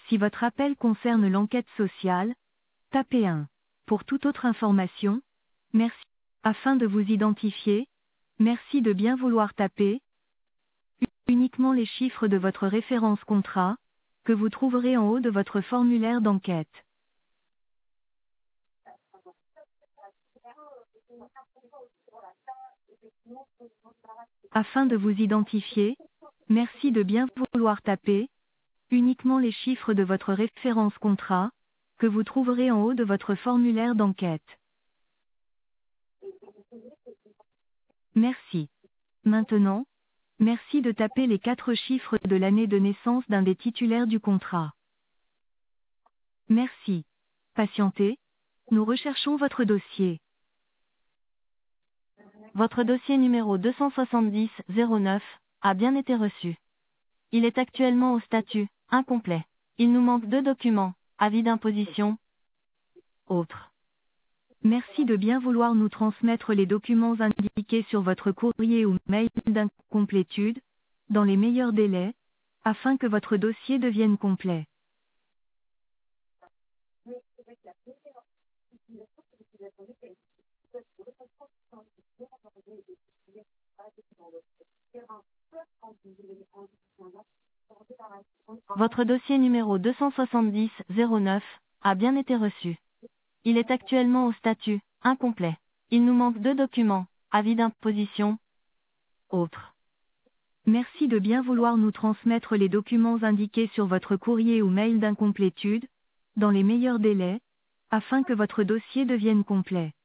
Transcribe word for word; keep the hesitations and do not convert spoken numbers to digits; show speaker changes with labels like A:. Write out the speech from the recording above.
A: Si votre appel concerne l'enquête sociale, tapez un. Pour toute autre information, merci. Afin de vous identifier, merci de bien vouloir taper uniquement les chiffres de votre référence contrat, que vous trouverez en haut de votre formulaire d'enquête. Afin de vous identifier, merci de bien vouloir taper uniquement les chiffres de votre référence contrat, que vous trouverez en haut de votre formulaire d'enquête. Merci. Maintenant, merci de taper les quatre chiffres de l'année de naissance d'un des titulaires du contrat. Merci. Patientez. Nous recherchons votre dossier. Votre dossier numéro deux cent soixante-dix zéro neuf a bien été reçu. Il est actuellement au statut incomplet. Il nous manque deux documents, avis d'imposition, autres. Merci de bien vouloir nous transmettre les documents indiqués sur votre courrier ou mail d'incomplétude, dans les meilleurs délais, afin que votre dossier devienne complet. Votre dossier numéro deux cent soixante-dix zéro neuf a bien été reçu. Il est actuellement au statut incomplet. Il nous manque deux documents, avis d'imposition, autres. Merci de bien vouloir nous transmettre les documents indiqués sur votre courrier ou mail d'incomplétude, dans les meilleurs délais, afin que votre dossier devienne complet.